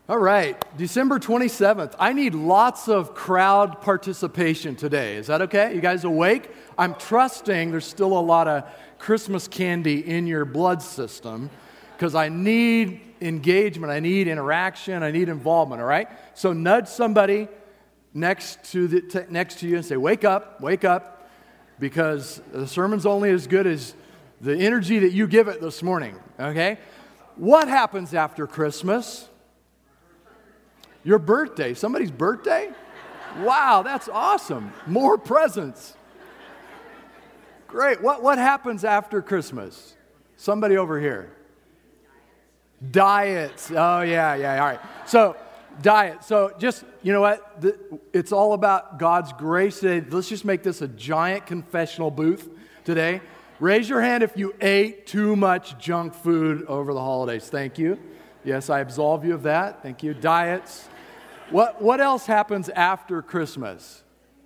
All right, December 27th. I need lots of crowd participation today. Is that okay? You guys awake? I'm trusting there's still a lot of Christmas candy in your blood system because I need engagement, I need interaction, I need involvement, all right? So nudge somebody next to you and say, wake up, because the sermon's only as good as the energy that you give it this morning, okay? What happens after Christmas? Your birthday. Somebody's birthday? Wow, that's awesome. More presents. Great. What happens after Christmas? Somebody over here. Diets. Oh, yeah. All right. So, diet. So, just, you know what? It's all about God's grace today. Let's just make this a giant confessional booth today. Raise your hand if you ate too much junk food over the holidays. Thank you. Yes, I absolve you of that. Thank you. Diets. What else happens after Christmas?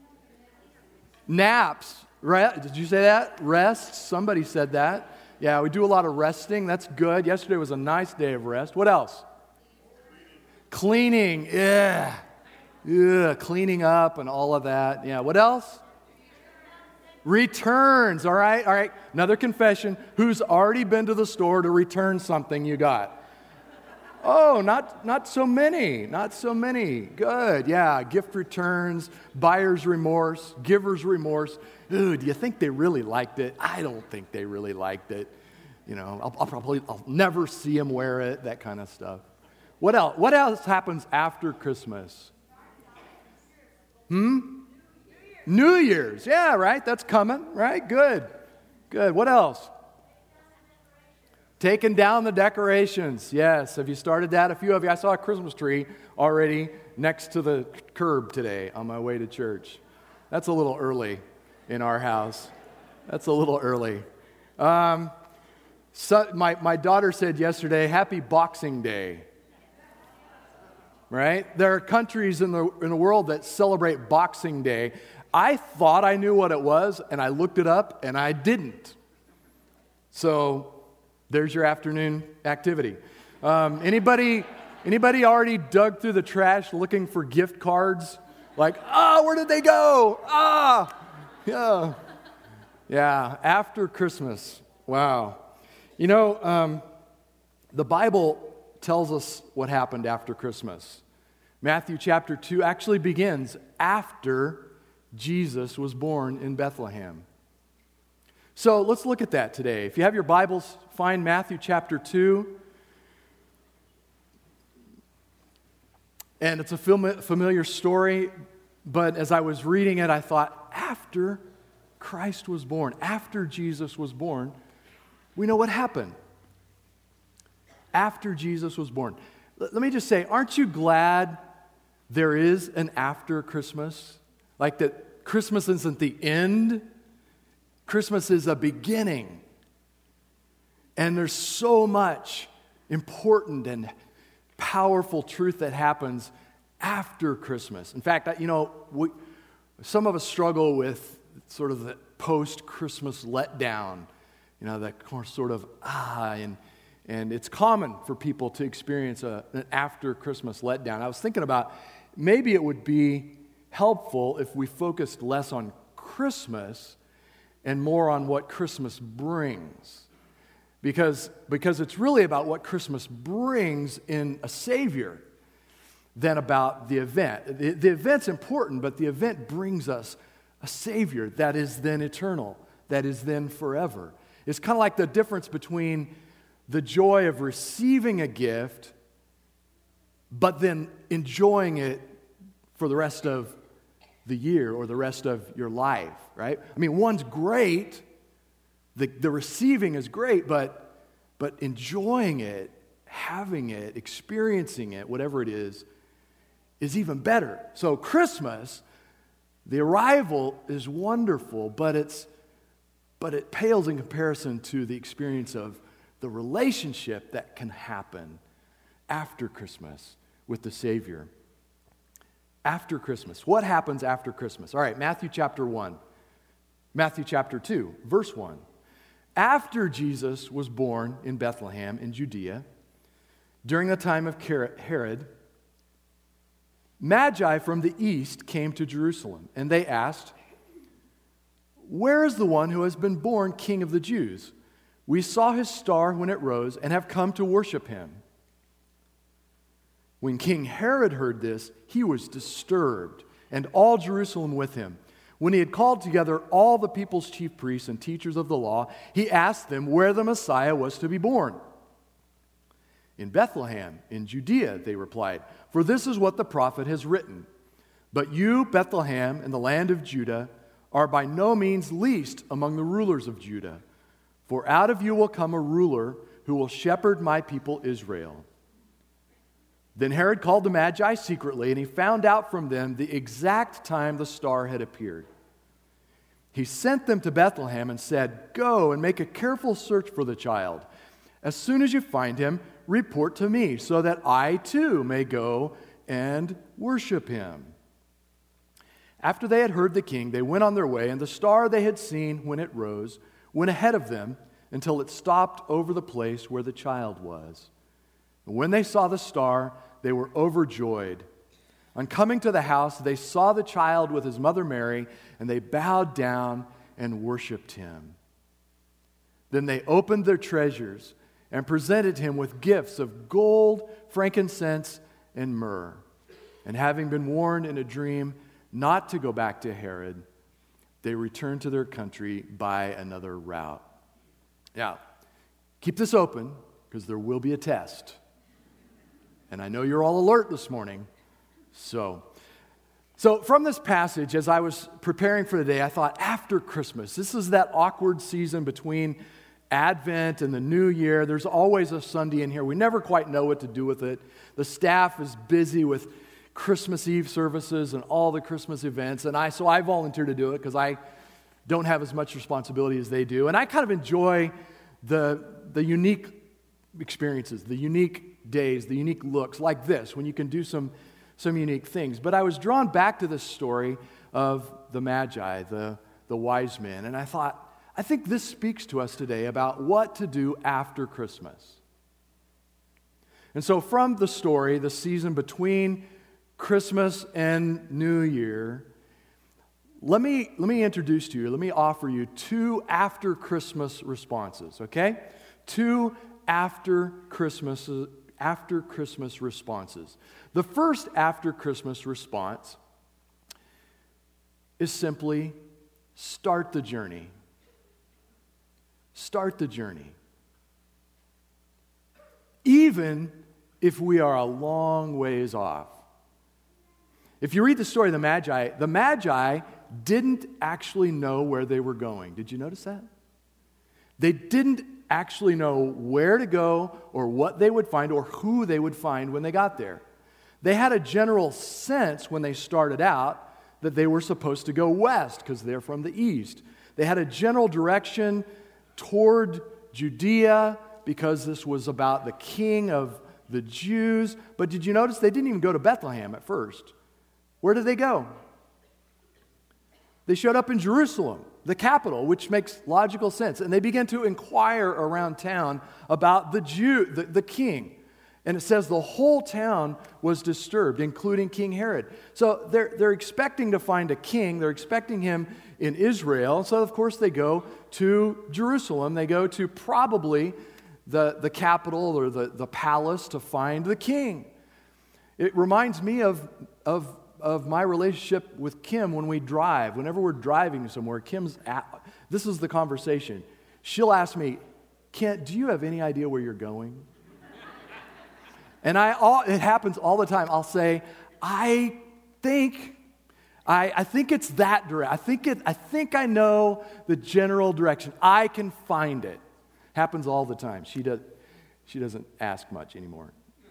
Naps. Did you say that? Rest. Somebody said that. Yeah, we do a lot of resting. That's good. Yesterday was a nice day of rest. What else? Cleaning. Yeah. Cleaning up and all of that. Yeah. What else? Returns. All right. Another confession. Who's already been to the store to return something you got? Oh, not so many. Good. Yeah, gift returns, buyer's remorse, giver's remorse. Ooh, do you think they really liked it? I don't think they really liked it. You know, I'll never see them wear it, that kind of stuff. What else? What else happens after Christmas? New Year's. Yeah, right. That's coming, right? Good. What else? Taking down the decorations. Yes. Have you started that? A few of you. I saw a Christmas tree already next to the curb today on my way to church. That's a little early in our house. That's a little early. So my daughter said yesterday, Happy Boxing Day. Right? There are countries in the world that celebrate Boxing Day. I thought I knew what it was, and I looked it up, and I didn't. So there's your afternoon activity. Anybody already dug through the trash looking for gift cards? Like, where did they go? Yeah, after Christmas. Wow. You know, the Bible tells us what happened after Christmas. Matthew chapter 2 actually begins after Jesus was born in Bethlehem. So let's look at that today. If you have your Bibles, find Matthew chapter 2. And it's a familiar story, but as I was reading it, I thought, after Christ was born, after Jesus was born, we know what happened. After Jesus was born. Let me just say, aren't you glad there is an after Christmas? Like that Christmas isn't the end. Christmas is a beginning. And there's so much important and powerful truth that happens after Christmas. In fact, you know, some of us struggle with sort of the post-Christmas letdown. You know, that sort of, and it's common for people to experience an after-Christmas letdown. I was thinking about maybe it would be helpful if we focused less on Christmas and more on what Christmas brings. Because it's really about what Christmas brings in a Savior than about the event. The event's important, but the event brings us a Savior that is then eternal, that is then forever. It's kind of like the difference between the joy of receiving a gift, but then enjoying it for the rest of the year or the rest of your life, right? I mean, one's great, the receiving is great, but enjoying it, having it, experiencing it, whatever it is even better. So Christmas, the arrival is wonderful, but it pales in comparison to the experience of the relationship that can happen after Christmas with the Savior. After Christmas. What happens after Christmas? All right, Matthew chapter 1. Matthew chapter 2, verse 1. After Jesus was born in Bethlehem in Judea, during the time of Herod, Magi from the east came to Jerusalem, and they asked, "Where is the one who has been born King of the Jews? We saw his star when it rose and have come to worship him." When King Herod heard this, he was disturbed, and all Jerusalem with him. When he had called together all the people's chief priests and teachers of the law, he asked them where the Messiah was to be born. "In Bethlehem, in Judea," they replied, "for this is what the prophet has written. But you, Bethlehem, in the land of Judah, are by no means least among the rulers of Judah. For out of you will come a ruler who will shepherd my people Israel." Then Herod called the Magi secretly, and he found out from them the exact time the star had appeared. He sent them to Bethlehem and said, "Go and make a careful search for the child. As soon as you find him, report to me, so that I too may go and worship him." After they had heard the king, they went on their way, and the star they had seen when it rose went ahead of them until it stopped over the place where the child was. And when they saw the star, they were overjoyed. On coming to the house, they saw the child with his mother Mary, and they bowed down and worshiped him. Then they opened their treasures and presented him with gifts of gold, frankincense, and myrrh. And having been warned in a dream not to go back to Herod, they returned to their country by another route. Now, keep this open because there will be a test. And I know you're all alert this morning. So from this passage, as I was preparing for the day, I thought after Christmas, this is that awkward season between Advent and the New Year. There's always a Sunday in here. We never quite know what to do with it. The staff is busy with Christmas Eve services and all the Christmas events. And I volunteered to do it because I don't have as much responsibility as they do. And I kind of enjoy the unique experiences, the unique days, the unique looks like this, when you can do some unique things. But I was drawn back to this story of the Magi, the wise men. And I thought, I think this speaks to us today about what to do after Christmas. And so from the story, the season between Christmas and New Year, let me introduce to you, let me offer you two after Christmas responses, okay? Two after Christmas responses. The first after Christmas response is simply start the journey. Start the journey. Even if we are a long ways off. If you read the story of the Magi didn't actually know where they were going. Did you notice that? They didn't actually know where to go or what they would find or who they would find when they got there. They had a general sense when they started out that they were supposed to go west because they're from the east. They had a general direction toward Judea because this was about the king of the Jews. But did you notice they didn't even go to Bethlehem at first? Where did they go? They showed up in Jerusalem, the capital, which makes logical sense. And they began to inquire around town about the king. And it says the whole town was disturbed, including King Herod. So they're expecting to find a king. They're expecting him in Israel. So, of course, they go to Jerusalem. They go to probably the capital or the palace to find the king. It reminds me of my relationship with Kim when we drive. Whenever we're driving somewhere, this is the conversation. She'll ask me, "Kent, do you have any idea where you're going?" And it happens all the time. I'll say, I think it's that direction. I think I know the general direction. I can find it. Happens all the time. She doesn't ask much anymore.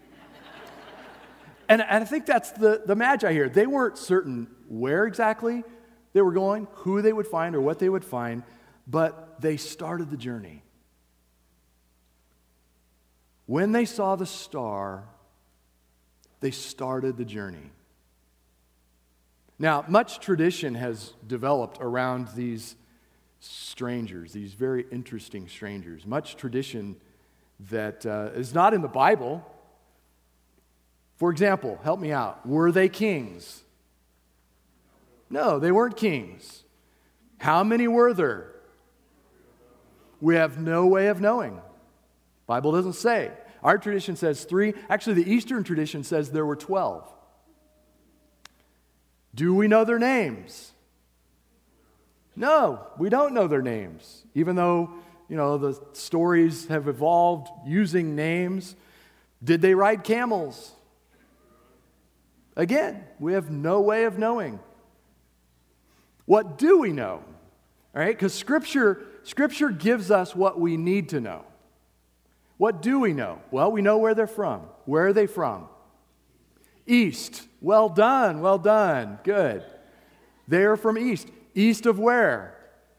And I think that's the Magi here. They weren't certain where exactly they were going, who they would find, or what they would find, but they started the journey. When they saw the star, they started the journey. Now, much tradition has developed around these strangers, these very interesting strangers. Much tradition that is not in the Bible. For example, help me out. Were they kings? No, they weren't kings. How many were there? We have no way of knowing. Bible doesn't say. Our tradition says 3. Actually, the Eastern tradition says there were 12. Do we know their names? No, we don't know their names. Even though, the stories have evolved using names. Did they ride camels? Again, we have no way of knowing. What do we know? All right, because Scripture gives us what we need to know. What do we know? Well, we know where they're from. Where are they from? East. Well done, well done. Good. They are from east. East of where?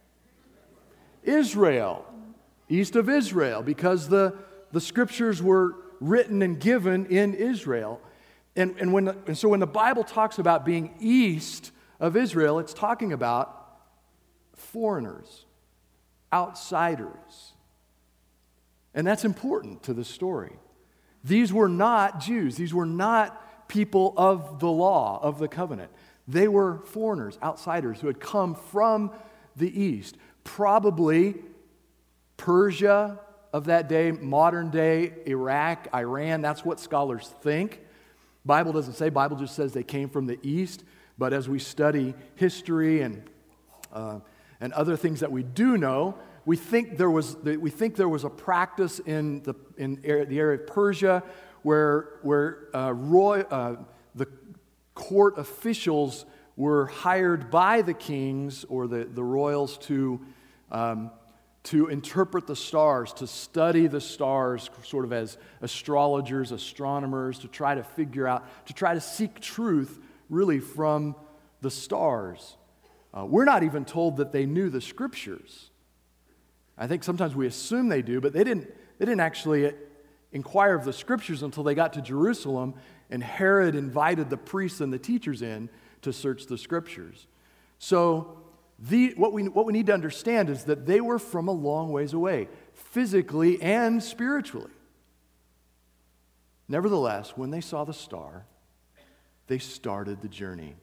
Israel. East of Israel, because the Scriptures were written and given in Israel. And so when the Bible talks about being east of Israel, it's talking about foreigners, outsiders. And that's important to the story. These were not Jews. These were not people of the law, of the covenant. They were foreigners, outsiders who had come from the east. Probably Persia of that day, modern day Iraq, Iran. That's what scholars think. Bible doesn't say. Bible just says they came from the east. But as we study history and other things that we do know, we think there was a practice in the area of Persia where the court officials were hired by the kings or the royals to interpret the stars, to study the stars, sort of as astrologers, astronomers, to try to figure out, to try to seek truth really from the stars. We're not even told that they knew the Scriptures. I think sometimes we assume they do, but they didn't actually inquire of the Scriptures until they got to Jerusalem, and Herod invited the priests and the teachers in to search the Scriptures. So what we need to understand is that they were from a long ways away, physically and spiritually. Nevertheless, when they saw the star, they started the journey.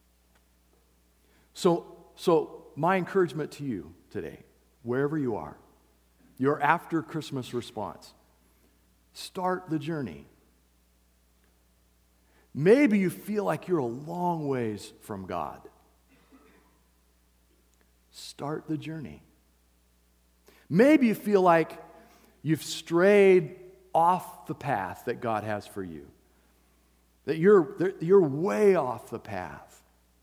So my encouragement to you today, wherever you are, your after Christmas response, start the journey. Maybe you feel like you're a long ways from God. Start the journey. Maybe you feel like you've strayed off the path that God has for you. That you're way off the path.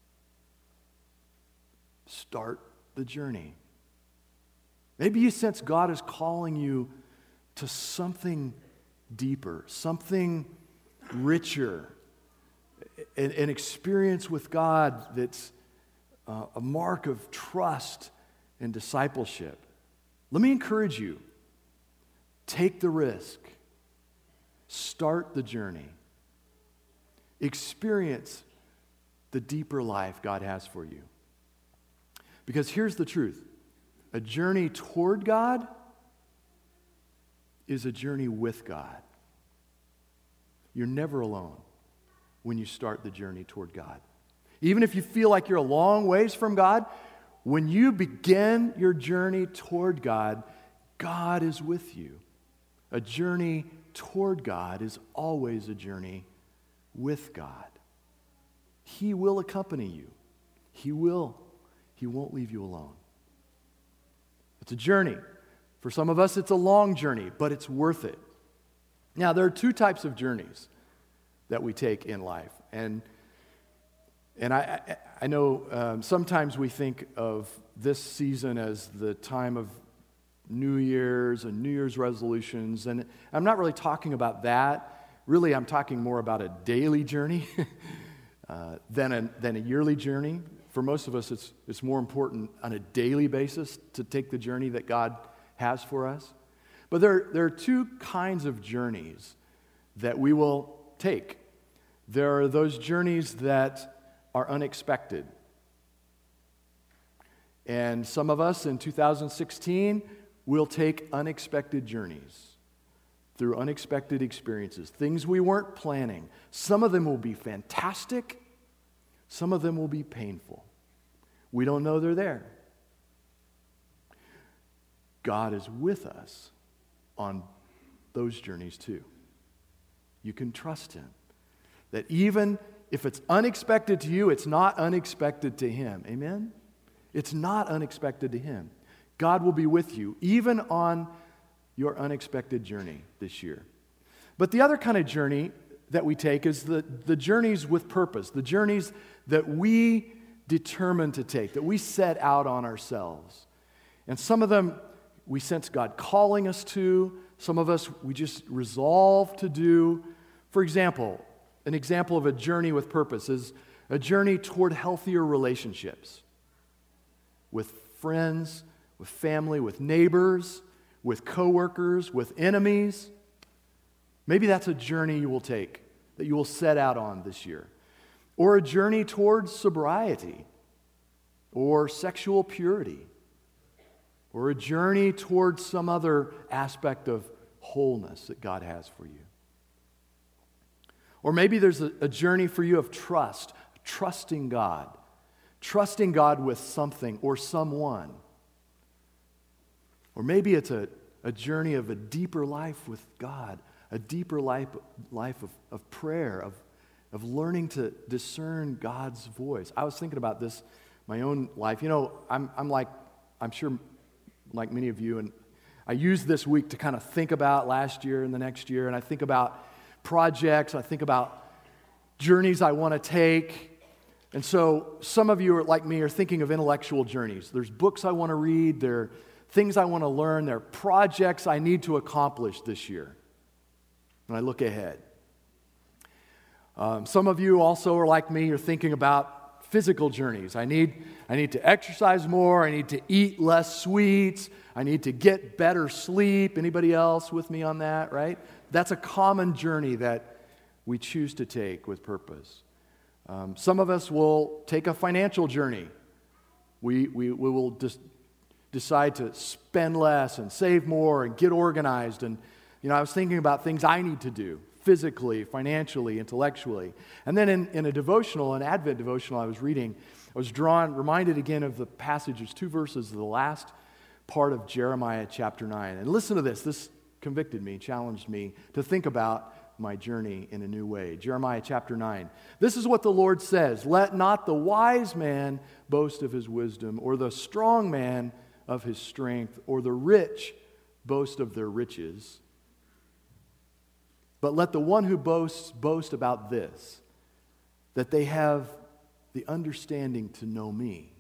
Start the journey. Maybe you sense God is calling you to something deeper, something richer, an experience with God that's a mark of trust and discipleship. Let me encourage you. Take the risk. Start the journey. Experience the deeper life God has for you. Because here's the truth. A journey toward God is a journey with God. You're never alone when you start the journey toward God. Even if you feel like you're a long ways from God, when you begin your journey toward God, God is with you. A journey toward God is always a journey with God. He will accompany you. He will. He won't leave you alone. It's a journey. For some of us, it's a long journey, but it's worth it. Now, there are two types of journeys that we take in life. And I know sometimes we think of this season as the time of New Year's and New Year's resolutions. And I'm not really talking about that. Really, I'm talking more about a daily journey than a yearly journey. For most of us, it's more important on a daily basis to take the journey that God has for us. But there are two kinds of journeys that we will take. There are those journeys that are unexpected. And some of us in 2016 will take unexpected journeys. through unexpected experiences, things we weren't planning. Some of them will be fantastic. Some of them will be painful. We don't know they're there. God is with us on those journeys too. You can trust Him. That even if it's unexpected to you, it's not unexpected to Him. Amen? It's not unexpected to Him. God will be with you, even on your unexpected journey this year. But the other kind of journey that we take is the journeys with purpose, the journeys that we determine to take, that we set out on ourselves. And some of them we sense God calling us to. Some of us we just resolve to do. For example, an example of a journey with purpose is a journey toward healthier relationships with friends, with family, with neighbors, with coworkers, with enemies. Maybe that's a journey you will take, that you will set out on this year. Or a journey towards sobriety, or sexual purity, or a journey towards some other aspect of wholeness that God has for you. Or maybe there's a journey for you of trust, trusting God with something or someone. Or maybe it's a journey of a deeper life with God, a deeper life of prayer, of learning to discern God's voice. I was thinking about this, my own life. You know, I'm sure like many of you, and I used this week to kind of think about last year and the next year, and I think about projects, I think about journeys I want to take. And so some of you are like me are thinking of intellectual journeys. There's books I want to read, there are things I want to learn, there are projects I need to accomplish this year. And I look ahead. Some of you also are like me, you're thinking about physical journeys. I need to exercise more, I need to eat less sweets, I need to get better sleep. Anybody else with me on that, right? That's a common journey that we choose to take with purpose. Some of us will take a financial journey. We will just decide to spend less and save more and get organized. And, I was thinking about things I need to do physically, financially, intellectually. And then in a devotional, an Advent devotional I was reading, I was reminded again of the passage. There's 2 verses of the last part of Jeremiah chapter 9. And listen to this. This convicted me, challenged me to think about my journey in a new way. Jeremiah chapter 9. This is what the Lord says: "Let not the wise man boast of his wisdom, or the strong man of his strength, or the rich boast of their riches. But let the one who boasts boast about this, that they have the understanding to know me."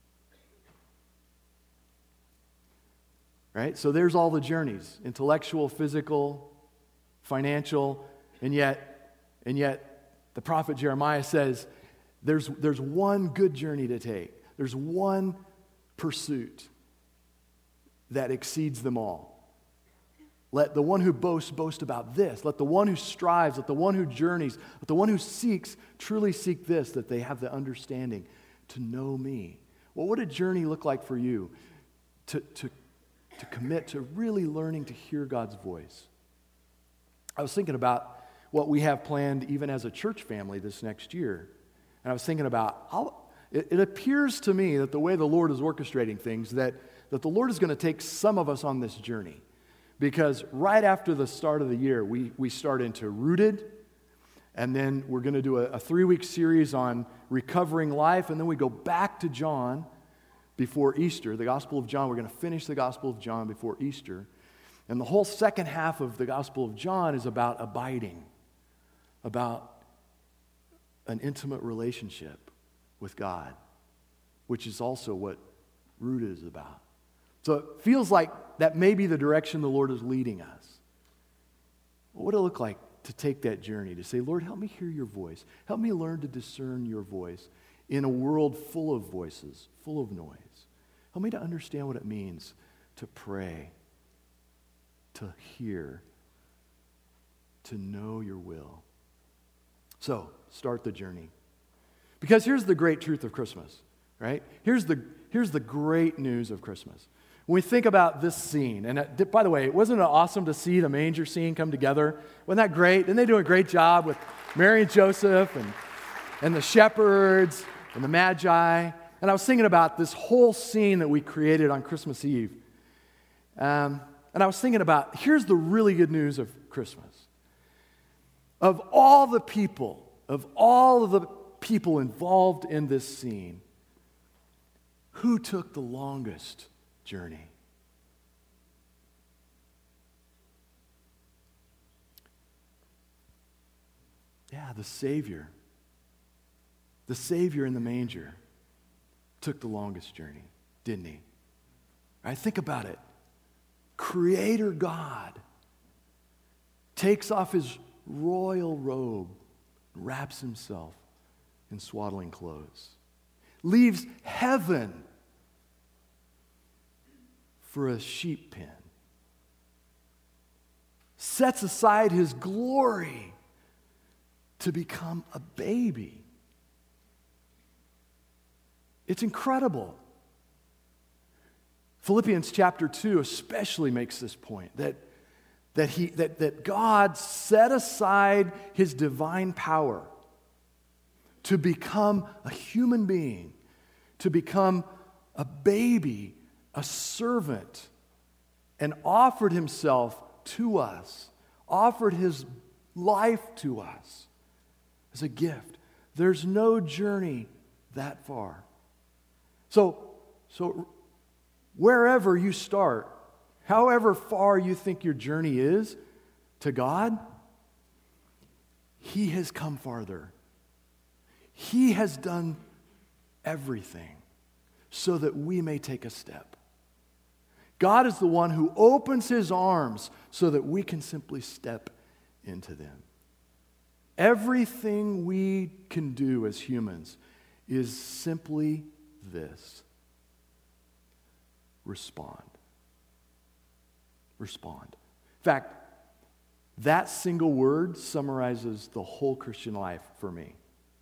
Right? So there's all the journeys: intellectual, physical, financial, and yet the prophet Jeremiah says there's one good journey to take. There's one pursuit that exceeds them all. Let the one who boasts boast about this. Let the one who strives, let the one who journeys, let the one who seeks truly seek this, that they have the understanding to know me. What would a journey look like for you to commit to really learning to hear God's voice? I was thinking about what we have planned even as a church family this next year. And I was thinking about, it appears to me that the way the Lord is orchestrating things, that the Lord is going to take some of us on this journey. Because right after the start of the year, we start into Rooted, and then we're going to do a 3-week series on recovering life, and then we go back to John before Easter, the Gospel of John. We're going to finish the Gospel of John before Easter. And the whole second half of the Gospel of John is about abiding, about an intimate relationship with God, which is also what Rooted is about. So it feels like that may be the direction the Lord is leading us. What would it look like to take that journey, to say, Lord, help me hear your voice. Help me learn to discern your voice in a world full of voices, full of noise. Help me to understand what it means to pray, to hear, to know your will. So, start the journey. Because here's the great truth of Christmas, right? Here's the great news of Christmas. When we think about this scene, and by the way, wasn't it awesome to see the manger scene come together? Wasn't that great? Didn't they do a great job with Mary and Joseph and the shepherds and the Magi? And I was thinking about this whole scene that we created on Christmas Eve. And I was thinking about, here's the really good news of Christmas. Of all the people involved in this scene, who took the longest journey? Yeah, the Savior. The Savior in the manger took the longest journey, didn't he? All right, think about it. Creator God takes off his royal robe, wraps himself in swaddling clothes, leaves heaven for a sheep pen, sets aside his glory to become a baby. It's incredible. Philippians chapter 2 especially makes this point, that God set aside his divine power to become a human being, to become a baby, a servant, and offered himself to us, offered his life to us as a gift. There's no journey that far. So wherever you start, however far you think your journey is to God, he has come farther. He has done everything so that we may take a step. God is the one who opens his arms so that we can simply step into them. Everything we can do as humans is simply this: respond. Respond. In fact, that single word summarizes the whole Christian life for me.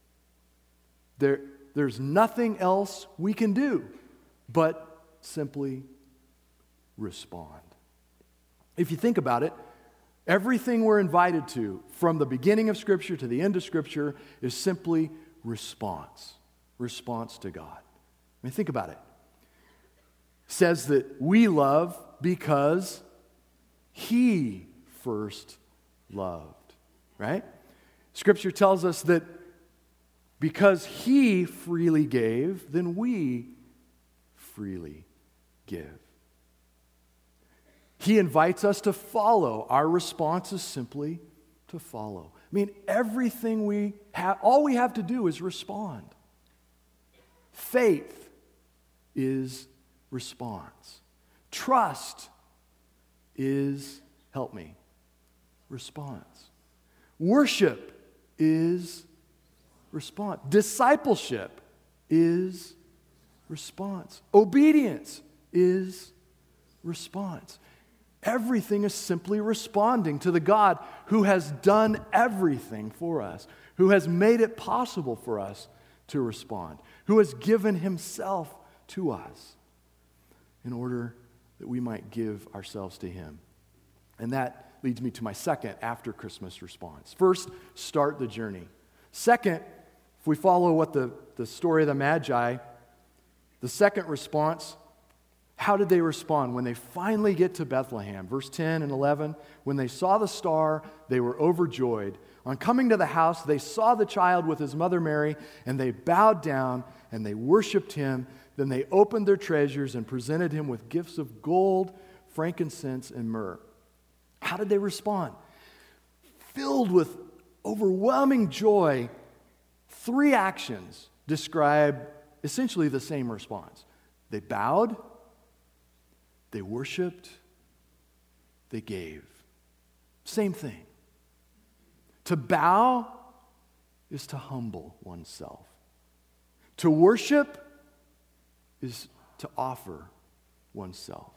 There's nothing else we can do but simply respond. If you think about it, everything we're invited to, from the beginning of Scripture to the end of Scripture, is simply response. Response to God. I mean, think about it. It says that we love because he first loved, right? Scripture tells us that because he freely gave, then we freely give. He invites us to follow. Our response is simply to follow. I mean, everything we have, all we have to do is respond. Faith is response. Trust is, help me, response. Worship is response. Discipleship is response. Obedience is response. Everything is simply responding to the God who has done everything for us, who has made it possible for us to respond, who has given himself to us in order that we might give ourselves to him. And that leads me to my second after Christmas response. First, start the journey. Second, if we follow what the story of the Magi, the second response, how did they respond when they finally get to Bethlehem? Verse 10 and 11, when they saw the star, they were overjoyed. On coming to the house, they saw the child with his mother Mary, and they bowed down and they worshiped him. Then they opened their treasures and presented him with gifts of gold, frankincense, and myrrh. How did they respond? Filled with overwhelming joy, three actions describe essentially the same response. They bowed, they worshiped, they gave. Same thing. To bow is to humble oneself. To worship is to offer oneself.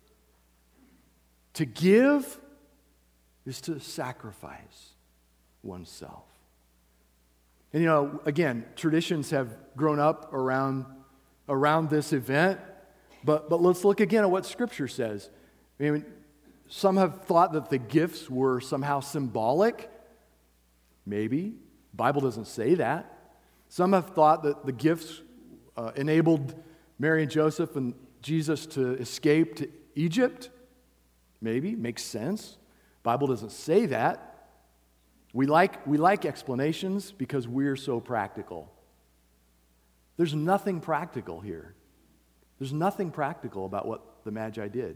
To give is to sacrifice oneself. And you know, again, traditions have grown up around this event. But let's look again at what Scripture says. I mean, some have thought that the gifts were somehow symbolic. Maybe. The Bible doesn't say that. Some have thought that the gifts enabled Mary and Joseph and Jesus to escape to Egypt. Maybe. Makes sense. The Bible doesn't say that. We like explanations because we're so practical. There's nothing practical here. There's nothing practical about what the Magi did.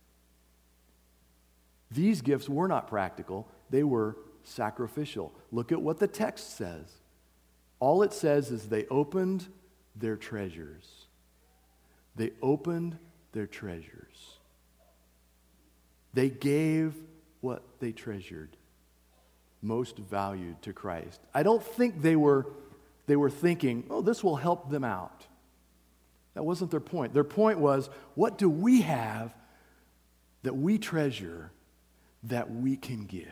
These gifts were not practical. They were sacrificial. Look at what the text says. All it says is they opened their treasures. They opened their treasures. They gave what they treasured, most valued to Christ. I don't think they were thinking, oh, this will help them out. That wasn't their point. Their point was, what do we have that we treasure that we can give?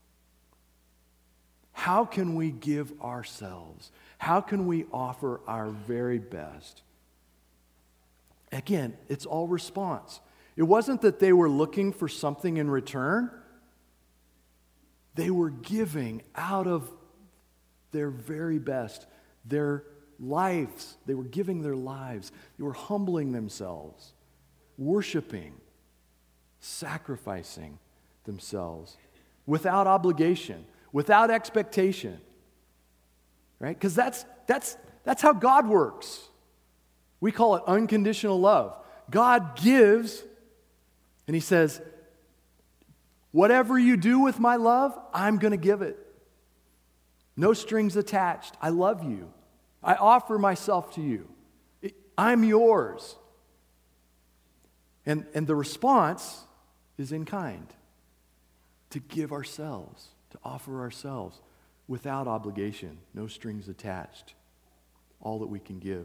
How can we give ourselves? How can we offer our very best? Again, it's all response. It wasn't that they were looking for something in return. They were giving out of their very best, their lives. They were giving their lives. They were humbling themselves, worshiping, sacrificing themselves without obligation, without expectation. Right? Because that's how God works. We call it unconditional love. God gives, and He says, whatever you do with my love, I'm going to give it. No strings attached. I love you. I offer myself to you. I'm yours. And the response is in kind. To give ourselves, to offer ourselves without obligation, no strings attached. All that we can give.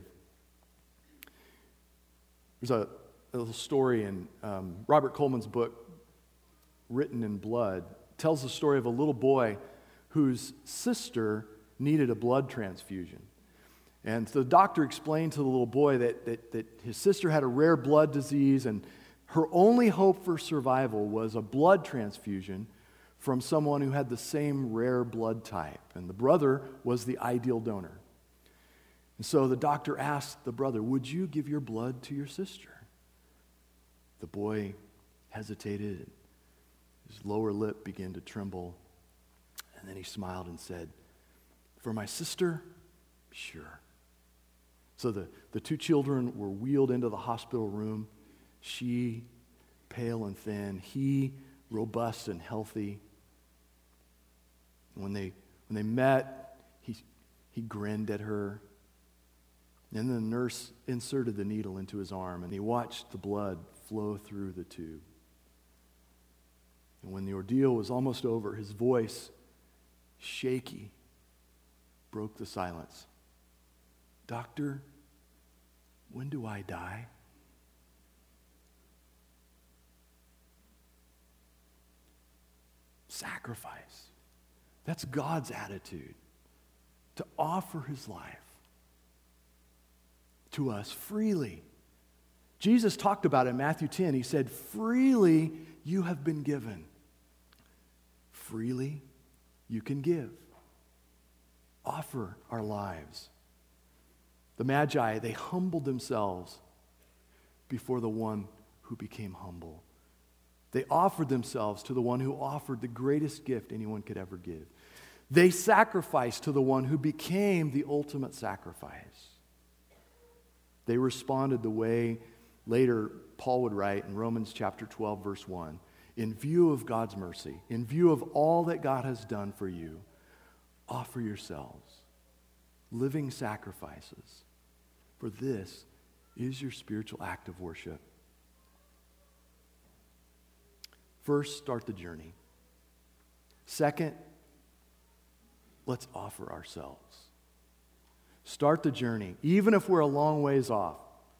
There's a little story in Robert Coleman's book, Written in Blood. It tells the story of a little boy whose sister needed a blood transfusion. And so the doctor explained to the little boy that his sister had a rare blood disease, and her only hope for survival was a blood transfusion from someone who had the same rare blood type. And the brother was the ideal donor. And so the doctor asked the brother, would you give your blood to your sister? The boy hesitated. His lower lip began to tremble. And then he smiled and said, for my sister, sure. So the two children were wheeled into the hospital room. She, pale and thin. He, robust and healthy. When they met, he grinned at her. And then the nurse inserted the needle into his arm, and he watched the blood flow through the tube. And when the ordeal was almost over, his voice, shaky, broke the silence. Doctor, when do I die? Sacrifice. That's God's attitude, to offer His life to us freely. Jesus talked about it in Matthew 10. He said, freely you have been given. Freely you can give. Offer our lives. The Magi, they humbled themselves before the one who became humble. They offered themselves to the one who offered the greatest gift anyone could ever give. They sacrificed to the one who became the ultimate sacrifice. They responded the way later Paul would write in Romans chapter 12, verse 1. In view of God's mercy, in view of all that God has done for you, offer yourselves living sacrifices. For this is your spiritual act of worship. First, start the journey. Second, let's offer ourselves. Start the journey, even if we're a long ways off.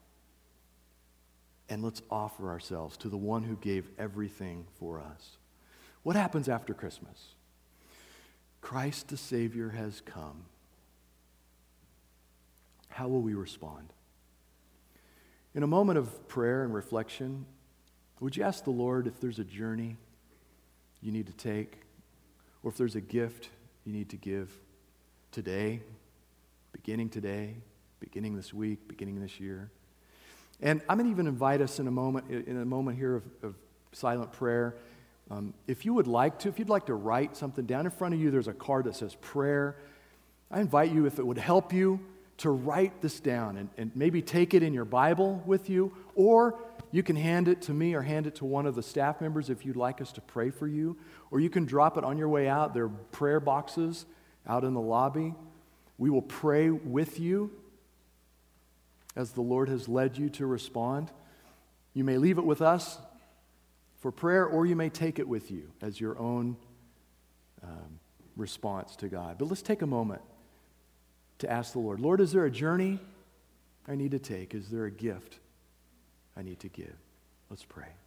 And let's offer ourselves to the one who gave everything for us. What happens after Christmas? Christ the Savior has come. How will we respond? In a moment of prayer and reflection, would you ask the Lord if there's a journey you need to take, or if there's a gift you need to give today, beginning this week, beginning this year? And I'm going to even invite us in a moment here of silent prayer. If you'd like to write something down in front of you, there's a card that says prayer. I invite you, if it would help you, to write this down and maybe take it in your Bible with you, or you can hand it to me or hand it to one of the staff members if you'd like us to pray for you, or you can drop it on your way out. There are prayer boxes out in the lobby. We will pray with you as the Lord has led you to respond. You may leave it with us for prayer, or you may take it with you as your own response to God. But let's take a moment to ask the Lord, Lord, is there a journey I need to take? Is there a gift I need to give? Let's pray.